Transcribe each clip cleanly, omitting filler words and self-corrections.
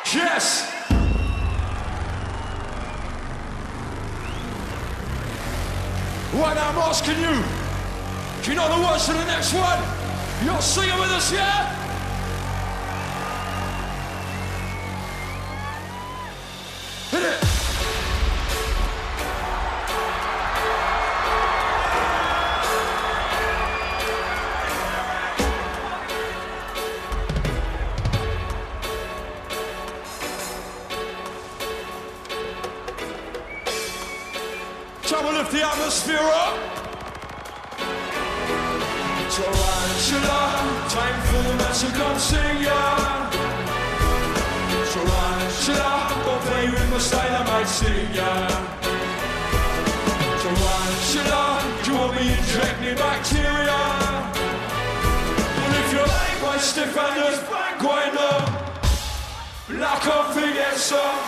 Yes! Right now I'm asking you, do you know the words to the next one? You're singing with us, yeah? Hit it! Try to lift the atmosphere up. Tarantula, time for the man to come sing ya. Tarantula, don't play with my style, I might sting ya. Tarantula, do you want me injecting bacteria? Well, if you like my stiff and just going up, like I forget some.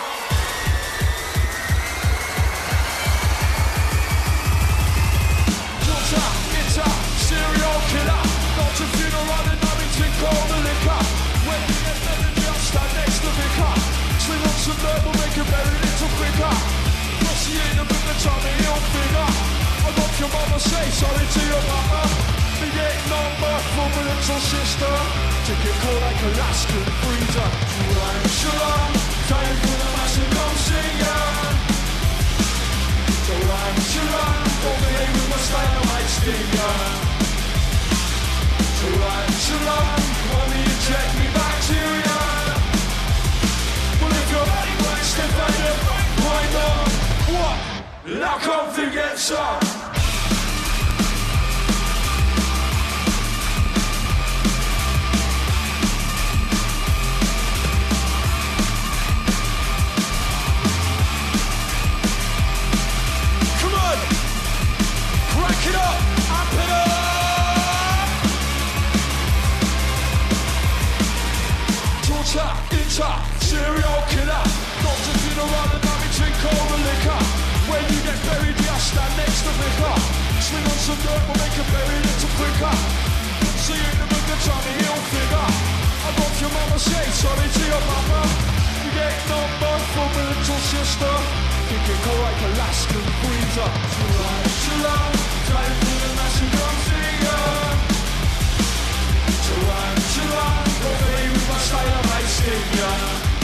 Serial killer, not to funeral in Abington, call the liquor. When you get buried, I'll stand next to Vicar. Swing on some dirt, we'll make it very little quicker. Plus you ain't a bit of time, a heel figure. I got your mama say sorry to your mama. The 8 number for my little sister. Take it cold like Alaskan freezer. Tarantula, time for the massive come sing ya. Tarantula, don't behave with my style, I might sting ya. Tarantula, want me to check me bacteria? Well, if you're ready, right, step out of why not? What? Now come forget some. Come on! Crank it up! Amp it up! Serial killer, not to funeral and Abington, call the liquor. When you get buried, yeah, stand next to Vicar. Swing on some dirt, we'll make it very little quicker. See you in the book of Tommy Hilfiger. I got your mama say sorry to your mama. You get number from my little sister. Think it go like Alaskan freezer. Tarantula, time for the massive come sing ya. Tarantula, don't play with my style, I might sting ya.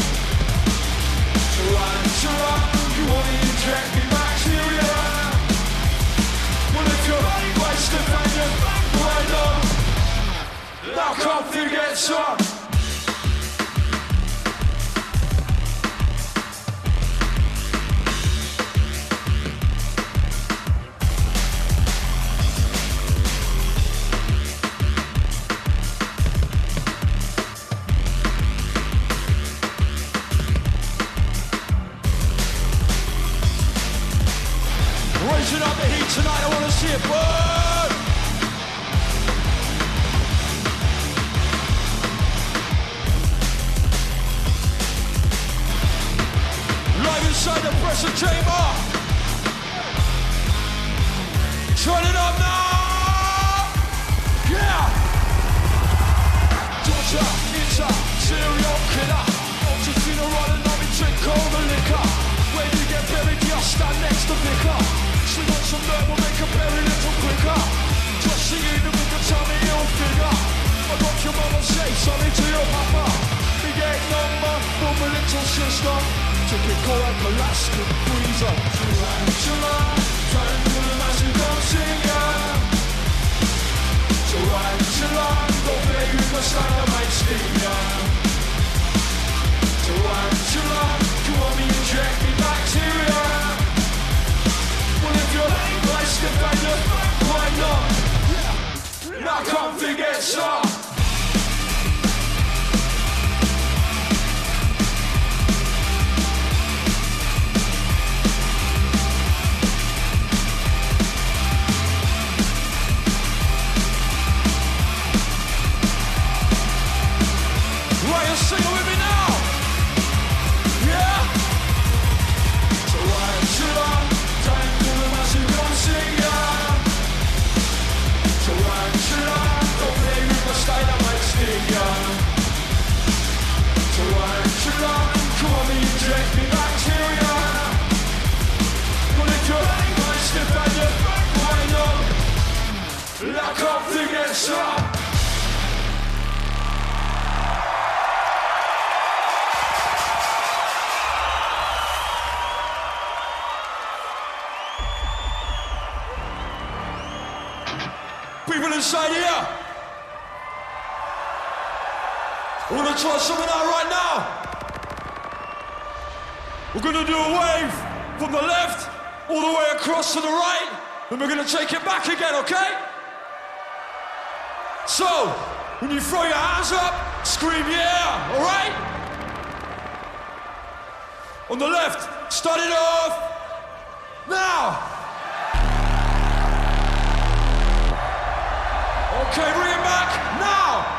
Tarantula, you want to inject me bacteria? Well, if you're right, right, Stefania, why not? Now come forget some. Raising up the heat tonight, I want to see it burn! Live inside the pressure chamber! Turn it up now! Yeah! Torture, serial killer. Not to funeral and Abington, call the liquor. When you get buried, you'll stand next to Vicar. Swing on some dirt, we'll make it very little quicker. Just see you in the book of Tommy Hilfiger. I got your mama say sorry to your papa. The 8 number for my little sister. Took it cold like Alaskan freezer. Tarantula, time for the massive come sing ya. Tarantula, don't play with my style, I might sting ya. Tarantula, you want me to inject me bacteria? Well, if you're like right, step out of why not? Now come forget some. Right, sing it with me now. Yeah. Tarantula, time for the massive come sing ya. Tarantula, don't play with my style, I might sting ya. Tarantula, be bacteria. Well, if you're nice stiff and you're wind up, like up the gets up. People inside here, we're gonna try something out right now. We're gonna do a wave from the left all the way across to the right, and we're gonna take it back again, okay? So, when you throw your hands up, scream yeah, all right? On the left, start it off now. Okay, bring it back now.